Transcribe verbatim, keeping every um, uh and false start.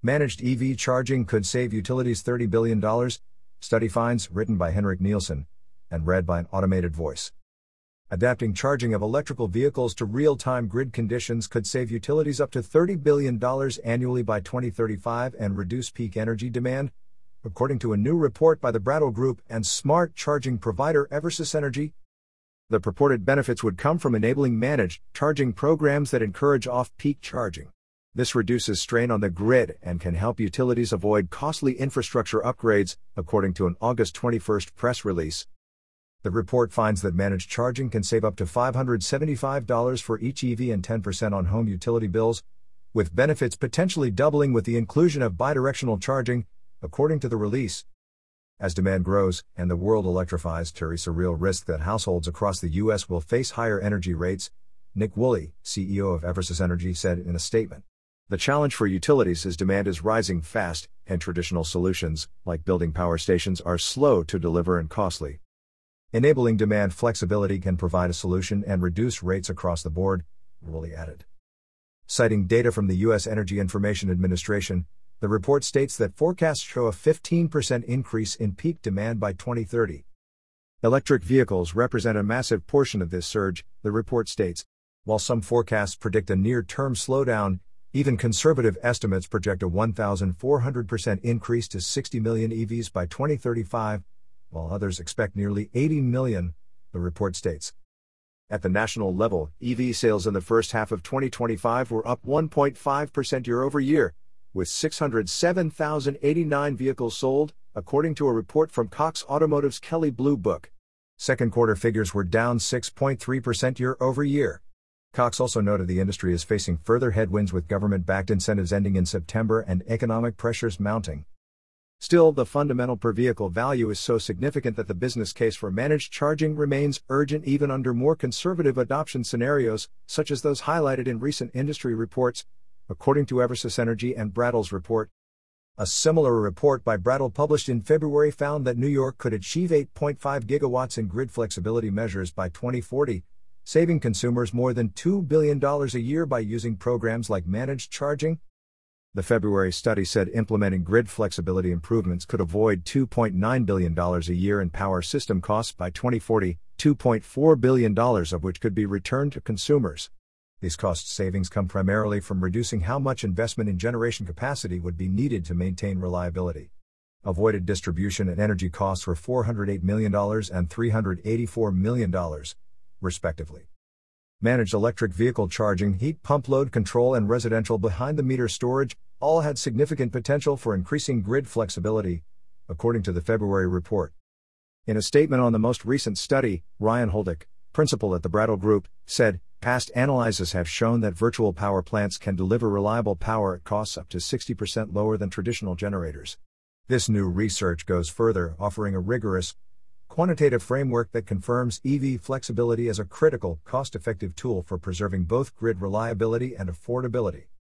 Managed E V charging could save utilities thirty billion dollars, study finds, written by Henrik Nielsen, and read by an automated voice. Adapting charging of electrical vehicles to real-time grid conditions could save utilities up to thirty billion dollars annually by twenty thirty-five and reduce peak energy demand, according to a new report by the Brattle Group and smart charging provider Eversys Energy. The purported benefits would come from enabling managed charging programs that encourage off-peak charging. This reduces strain on the grid and can help utilities avoid costly infrastructure upgrades, according to an August twenty-first press release. The report finds that managed charging can save up to five hundred seventy-five dollars for each E V and ten percent on home utility bills, with benefits potentially doubling with the inclusion of bidirectional charging, according to the release. As demand grows and the world electrifies, there is a real risk that households across the U S will face higher energy rates, Nick Woolley, C E O of Eversys Energy, said in a statement. The challenge for utilities is demand is rising fast, and traditional solutions, like building power stations, are slow to deliver and costly. Enabling demand flexibility can provide a solution and reduce rates across the board, Woolley added. Citing data from the U S Energy Information Administration, the report states that forecasts show a fifteen percent increase in peak demand by twenty thirty. Electric vehicles represent a massive portion of this surge, the report states. While some forecasts predict a near-term slowdown, even conservative estimates project a one thousand four hundred percent increase to sixty million E Vs by twenty thirty-five, while others expect nearly eighty million, the report states. At the national level, E V sales in the first half of twenty twenty-five were up one point five percent year over year, with six hundred seven thousand eighty-nine vehicles sold, according to a report from Cox Automotive's Kelley Blue Book. Second quarter figures were down six point three percent year over year. Cox also noted the industry is facing further headwinds with government-backed incentives ending in September and economic pressures mounting. Still, the fundamental per-vehicle value is so significant that the business case for managed charging remains urgent even under more conservative adoption scenarios, such as those highlighted in recent industry reports, according to Eversys Energy and Brattle's report. A similar report by Brattle published in February found that New York could achieve eight point five gigawatts in grid flexibility measures by twenty forty, saving consumers more than two billion dollars a year by using programs like managed charging. The February study said implementing grid flexibility improvements could avoid two point nine billion dollars a year in power system costs by twenty forty, two point four billion dollars of which could be returned to consumers. These cost savings come primarily from reducing how much investment in generation capacity would be needed to maintain reliability. Avoided distribution and energy costs were four hundred eight million dollars and three hundred eighty-four million dollars, respectively. Managed electric vehicle charging, heat pump load control, and residential behind-the-meter storage all had significant potential for increasing grid flexibility, according to the February report. In a statement on the most recent study, Ryan Holdick, principal at the Brattle Group, said, "Past analyses have shown that virtual power plants can deliver reliable power at costs up to sixty percent lower than traditional generators. This new research goes further, offering a rigorous, quantitative framework that confirms E V flexibility as a critical, cost-effective tool for preserving both grid reliability and affordability."